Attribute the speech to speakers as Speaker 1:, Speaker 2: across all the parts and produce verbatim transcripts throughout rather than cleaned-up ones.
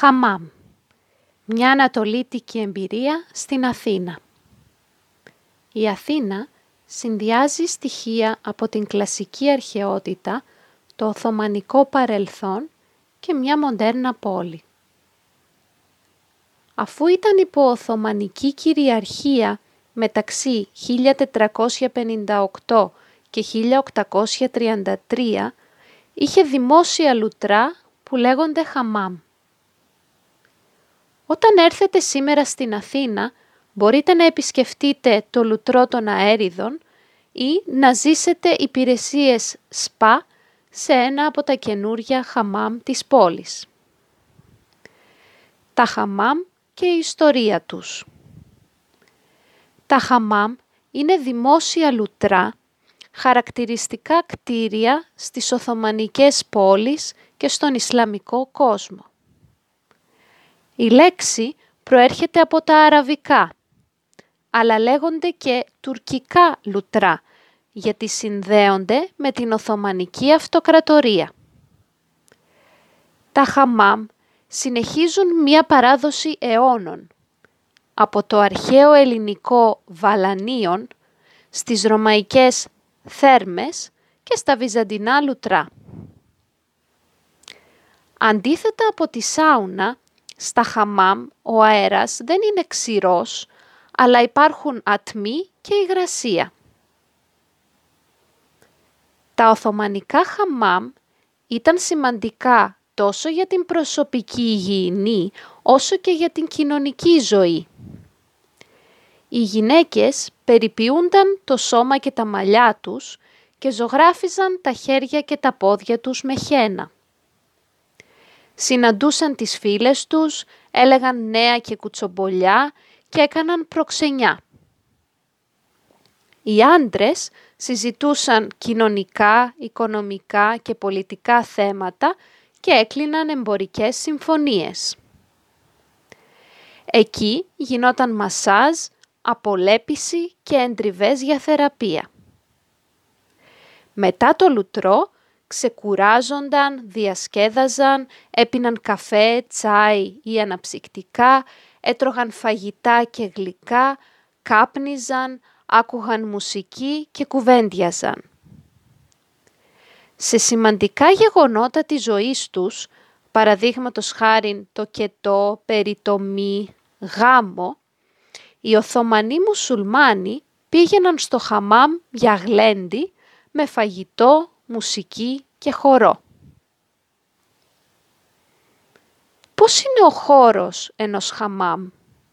Speaker 1: Χαμάμ. Μια ανατολίτικη εμπειρία στην Αθήνα. Η Αθήνα συνδυάζει στοιχεία από την κλασική αρχαιότητα, το οθωμανικό παρελθόν και μια μοντέρνα πόλη. Αφού ήταν υπό Οθωμανική κυριαρχία μεταξύ χίλια τετρακόσια πενήντα οκτώ και χίλια οκτακόσια τριάντα τρία, είχε δημόσια λουτρά που λέγονται χαμάμ. Όταν έρθετε σήμερα στην Αθήνα, μπορείτε να επισκεφτείτε το λουτρό των Αέριδων ή να ζήσετε υπηρεσίες σπα σε ένα από τα καινούρια χαμάμ της πόλης. Τα χαμάμ και η ιστορία τους. Τα χαμάμ είναι δημόσια λουτρά, χαρακτηριστικά κτίρια στις Οθωμανικές πόλεις και στον Ισλαμικό κόσμο. Η λέξη προέρχεται από τα αραβικά, αλλά λέγονται και τουρκικά λουτρά, γιατί συνδέονται με την Οθωμανική Αυτοκρατορία. Τα χαμάμ συνεχίζουν μία παράδοση αιώνων, από το αρχαίο ελληνικό βαλανίον, στις ρωμαϊκές θέρμες και στα βυζαντινά λουτρά. Αντίθετα από τη σάουνα, στα χαμάμ ο αέρας δεν είναι ξηρός, αλλά υπάρχουν ατμοί και υγρασία. Τα Οθωμανικά χαμάμ ήταν σημαντικά τόσο για την προσωπική υγιεινή, όσο και για την κοινωνική ζωή. Οι γυναίκες περιποιούνταν το σώμα και τα μαλλιά τους και ζωγράφιζαν τα χέρια και τα πόδια τους με χένα. Συναντούσαν τις φίλες τους, έλεγαν νέα και κουτσομπολιά και έκαναν προξενιά. Οι άντρες συζητούσαν κοινωνικά, οικονομικά και πολιτικά θέματα και έκλειναν εμπορικές συμφωνίες. Εκεί γινόταν μασάζ, απολέπιση και εντριβές για θεραπεία. Μετά το λουτρό ξεκουράζονταν, διασκέδαζαν, έπιναν καφέ, τσάι ή αναψυκτικά, έτρωγαν φαγητά και γλυκά, κάπνιζαν, άκουγαν μουσική και κουβέντιαζαν. Σε σημαντικά γεγονότα της ζωής τους, παραδείγματος χάριν το κετό, περιτομή, γάμο, οι Οθωμανοί μουσουλμάνοι πήγαιναν στο χαμάμ για γλέντι με φαγητό, μουσική και χορό. Πώς είναι ο χώρος ενός χαμάμ?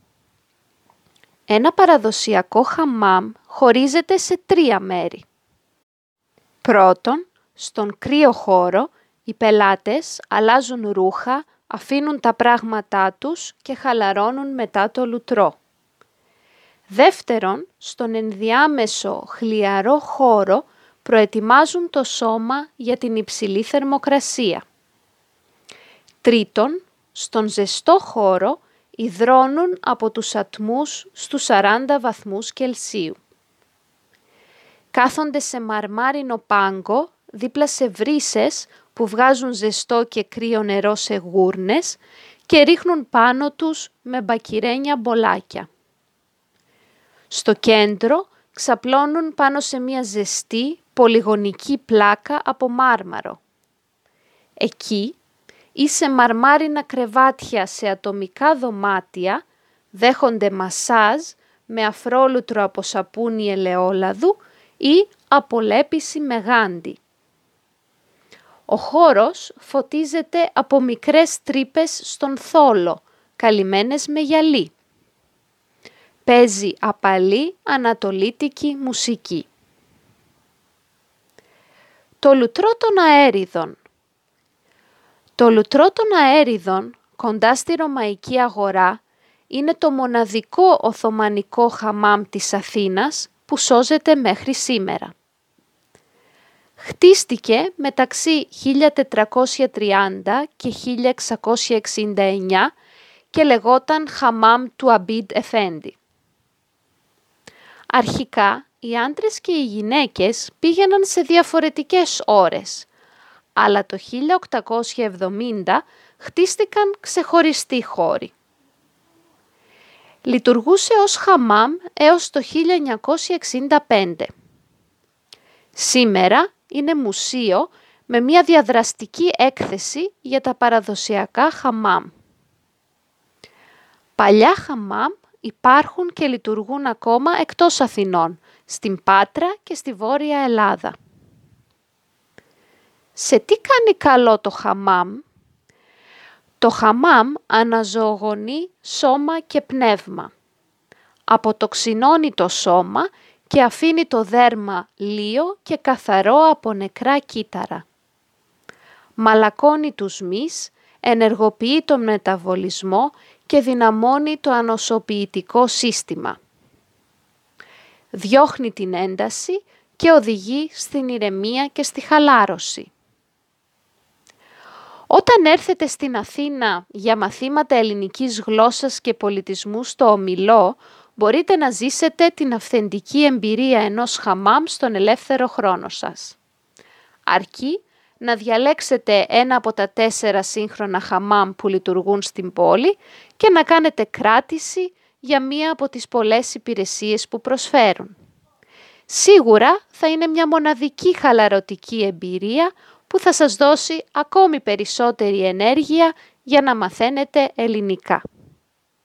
Speaker 1: Ένα παραδοσιακό χαμάμ χωρίζεται σε τρία μέρη. Πρώτον, στον κρύο χώρο οι πελάτες αλλάζουν ρούχα, αφήνουν τα πράγματά τους και χαλαρώνουν μετά το λουτρό. Δεύτερον, στον ενδιάμεσο χλιαρό χώρο προετοιμάζουν το σώμα για την υψηλή θερμοκρασία. Τρίτον, στον ζεστό χώρο υδρώνουν από τους ατμούς στους σαράντα βαθμούς Κελσίου. Κάθονται σε μαρμάρινο πάγκο δίπλα σε βρύσες που βγάζουν ζεστό και κρύο νερό σε γούρνες και ρίχνουν πάνω τους με μπακυρένια μπολάκια. Στο κέντρο ξαπλώνουν πάνω σε μια ζεστή πολυγωνική πλάκα από μάρμαρο. Εκεί ή σε μαρμάρινα κρεβάτια σε ατομικά δωμάτια δέχονται μασάζ με αφρόλουτρο από σαπούνι ελαιόλαδου ή απολέπιση με γάντι. Ο χώρος φωτίζεται από μικρές τρύπες στον θόλο, καλυμμένες με γυαλί. Παίζει απαλή ανατολίτικη μουσική. Το λουτρό των Αέριδων. Το λουτρό των Αέριδων, κοντά στη Ρωμαϊκή Αγορά, είναι το μοναδικό Οθωμανικό χαμάμ της Αθήνας που σώζεται μέχρι σήμερα. Χτίστηκε μεταξύ χίλια τετρακόσια τριάντα και χίλια εξακόσια εξήντα εννιά και λεγόταν χαμάμ του Αμπίντ Εφέντη. Αρχικά, οι άντρες και οι γυναίκες πήγαιναν σε διαφορετικές ώρες, αλλά το χίλια οκτακόσια εβδομήντα χτίστηκαν ξεχωριστοί χώροι. Λειτουργούσε ως χαμάμ έως το χίλια εννιακόσια εξήντα πέντε. Σήμερα είναι μουσείο με μια διαδραστική έκθεση για τα παραδοσιακά χαμάμ. Παλιά χαμάμ υπάρχουν και λειτουργούν ακόμα εκτός Αθηνών, στην Πάτρα και στη Βόρεια Ελλάδα. Σε τι κάνει καλό το χαμάμ? Το χαμάμ αναζωογονεί σώμα και πνεύμα. Αποτοξινώνει το σώμα και αφήνει το δέρμα λίο και καθαρό από νεκρά κύτταρα. Μαλακώνει τους μυς, ενεργοποιεί τον μεταβολισμό και δυναμώνει το ανοσοποιητικό σύστημα. Διώχνει την ένταση και οδηγεί στην ηρεμία και στη χαλάρωση. Όταν έρθετε στην Αθήνα για μαθήματα ελληνικής γλώσσας και πολιτισμού στο Ομιλό, μπορείτε να ζήσετε την αυθεντική εμπειρία ενός χαμάμ στον ελεύθερο χρόνο σας. Αρκεί να διαλέξετε ένα από τα τέσσερα σύγχρονα χαμάμ που λειτουργούν στην πόλη και να κάνετε κράτηση για μία από τις πολλές υπηρεσίες που προσφέρουν. Σίγουρα θα είναι μια μοναδική χαλαρωτική εμπειρία που θα σας δώσει ακόμη περισσότερη ενέργεια για να μαθαίνετε ελληνικά.